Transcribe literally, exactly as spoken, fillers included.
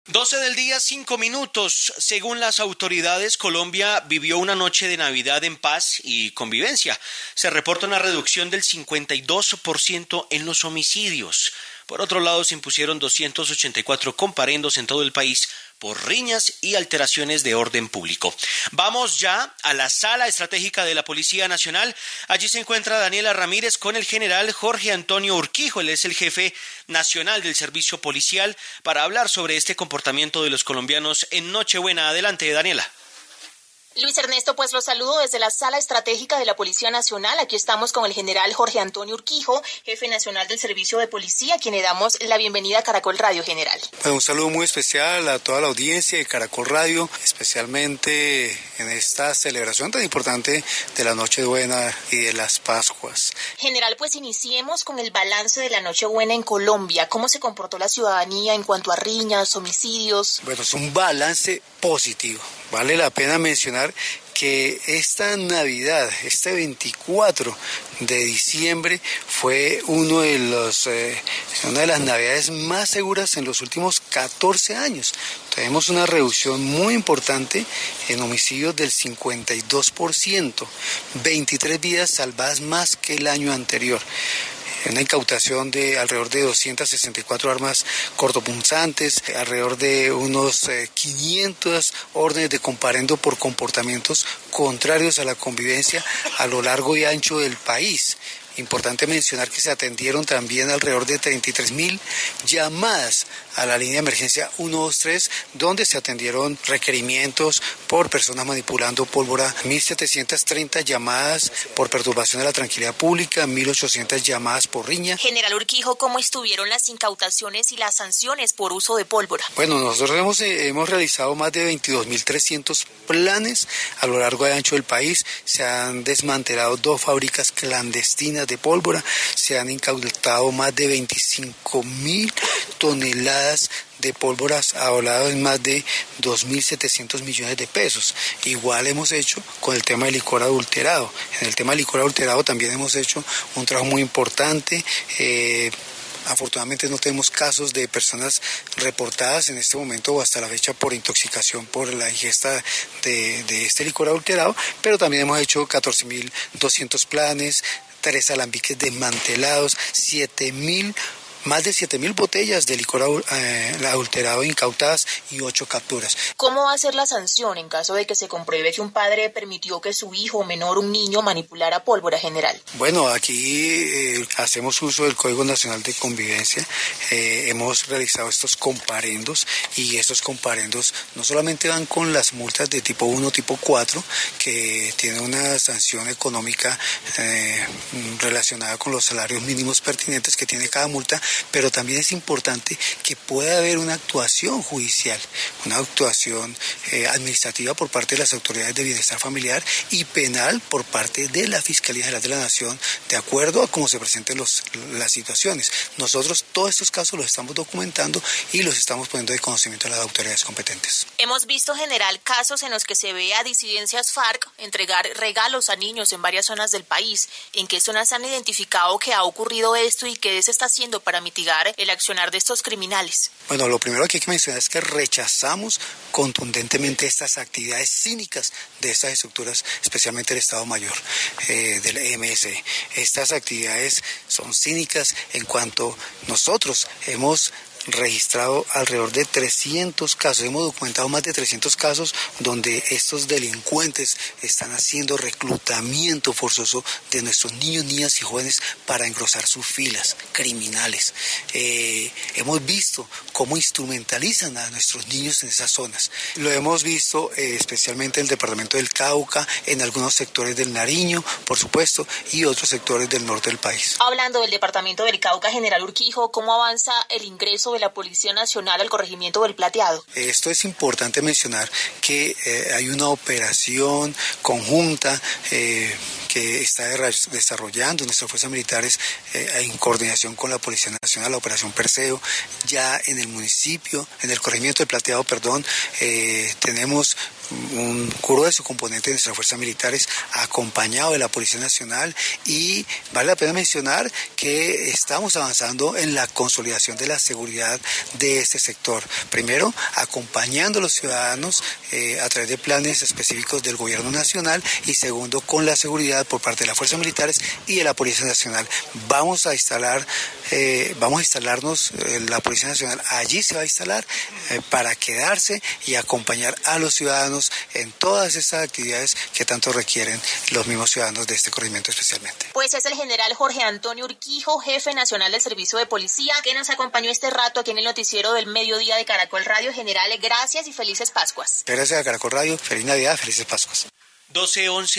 doce del día, cinco minutos. Según las autoridades, Colombia vivió una noche de Navidad en paz y convivencia. Se reporta una reducción del cincuenta y dos por ciento en los homicidios. Por otro lado, se impusieron doscientos ochenta y cuatro comparendos en todo el país por riñas y alteraciones de orden público. Vamos ya a la sala estratégica de la Policía Nacional. Allí se encuentra Daniela Ramírez con el general Jorge Antonio Urquijo. Él es el jefe nacional del servicio policial para hablar sobre este comportamiento de los colombianos en Nochebuena. Adelante, Daniela. Luis Ernesto, pues los saludo desde la Sala Estratégica de la Policía Nacional. Aquí estamos con el general Jorge Antonio Urquijo, jefe nacional del Servicio de Policía, a quien le damos la bienvenida a Caracol Radio, general. Bueno, un saludo muy especial a toda la audiencia de Caracol Radio, especialmente en esta celebración tan importante de la Nochebuena y de las Pascuas. General, pues iniciemos con el balance de la Nochebuena en Colombia. ¿Cómo se comportó la ciudadanía en cuanto a riñas, homicidios? Bueno, es un balance positivo. Vale la pena mencionar que esta Navidad, este veinticuatro de diciembre, fue uno de los, eh, una de las Navidades más seguras en los últimos catorce años. Tenemos una reducción muy importante en homicidios del cincuenta y dos por ciento, veintitrés vidas salvadas más que el año anterior. Una incautación de alrededor de doscientas sesenta y cuatro armas cortopunzantes, alrededor de unos eh, quinientas órdenes de comparendo por comportamientos contrarios a la convivencia a lo largo y ancho del país. Importante mencionar que se atendieron también alrededor de treinta y tres mil llamadas a la línea de emergencia ciento veintitrés, donde se atendieron requerimientos por personas manipulando pólvora, mil setecientas treinta llamadas por perturbación de la tranquilidad pública, mil ochocientas llamadas por riña. General Urquijo, ¿cómo estuvieron las incautaciones y las sanciones por uso de pólvora? Bueno, nosotros hemos, eh, hemos realizado más de veintidós mil trescientos planes a lo largo y ancho del país. Se han desmantelado dos fábricas clandestinas de pólvora, se han incautado más de veinticinco mil toneladas de pólvoras avaladas en más de dos mil setecientos millones de pesos. Igual hemos hecho con el tema del licor adulterado. En el tema del licor adulterado también hemos hecho un trabajo muy importante. Eh, Afortunadamente no tenemos casos de personas reportadas en este momento o hasta la fecha por intoxicación por la ingesta de, de este licor adulterado, pero también hemos hecho catorce mil doscientos planes, tres alambiques desmantelados, siete mil más de siete mil botellas de licor eh, adulterado incautadas y ocho capturas. ¿Cómo va a ser la sanción en caso de que se compruebe que un padre permitió que su hijo menor, un niño, manipulara pólvora, general? Bueno, aquí eh, hacemos uso del Código Nacional de Convivencia. Eh, hemos realizado estos comparendos y estos comparendos no solamente van con las multas de tipo uno, tipo cuatro, que tienen una sanción económica eh, relacionada con los salarios mínimos pertinentes que tiene cada multa, pero también es importante que pueda haber una actuación judicial, una actuación eh, administrativa por parte de las autoridades de bienestar familiar y penal por parte de la Fiscalía General de la Nación, de acuerdo a cómo se presenten los, las situaciones. Nosotros todos estos casos los estamos documentando y los estamos poniendo de conocimiento a las autoridades competentes. Hemos visto, general, casos en los que se ve a disidencias FARC entregar regalos a niños en varias zonas del país. ¿En qué zonas han identificado que ha ocurrido esto y qué se está haciendo para mitigar el accionar de estos criminales? Bueno, lo primero que hay que mencionar es que rechazamos contundentemente estas actividades cínicas de estas estructuras, especialmente el Estado Mayor eh, del E M S. Estas actividades son cínicas en cuanto nosotros hemos registrado alrededor de trescientos casos, hemos documentado más de trescientos casos donde estos delincuentes están haciendo reclutamiento forzoso de nuestros niños, niñas y jóvenes para engrosar sus filas criminales. Eh, hemos visto cómo instrumentalizan a nuestros niños en esas zonas. Lo hemos visto eh, especialmente en el departamento del Cauca, en algunos sectores del Nariño, por supuesto, y otros sectores del norte del país. Hablando del departamento del Cauca, general Urquijo, ¿cómo avanza el ingreso de la Policía Nacional al corregimiento del Plateado? Esto es importante mencionar que eh, hay una operación conjunta eh, que está desarrollando nuestras fuerzas militares eh, en coordinación con la Policía Nacional, la Operación Perseo. Ya en el municipio, en el corregimiento del Plateado, perdón, eh, tenemos un grueso componente de nuestras fuerzas militares acompañado de la Policía Nacional, y vale la pena mencionar que estamos avanzando en la consolidación de la seguridad de este sector. Primero, acompañando a los ciudadanos eh, a través de planes específicos del Gobierno Nacional, y segundo, con la seguridad por parte de las fuerzas militares y de la Policía Nacional. Vamos a instalar, eh, vamos a instalarnos, eh, la Policía Nacional allí se va a instalar eh, para quedarse y acompañar a los ciudadanos en todas estas actividades que tanto requieren los mismos ciudadanos de este corregimiento especialmente. Pues es el general Jorge Antonio Urquijo, jefe nacional del Servicio de Policía, que nos acompañó este rato aquí en el noticiero del mediodía de Caracol Radio. General, gracias y felices Pascuas. Gracias a Caracol Radio, feliz Navidad, felices Pascuas. doce once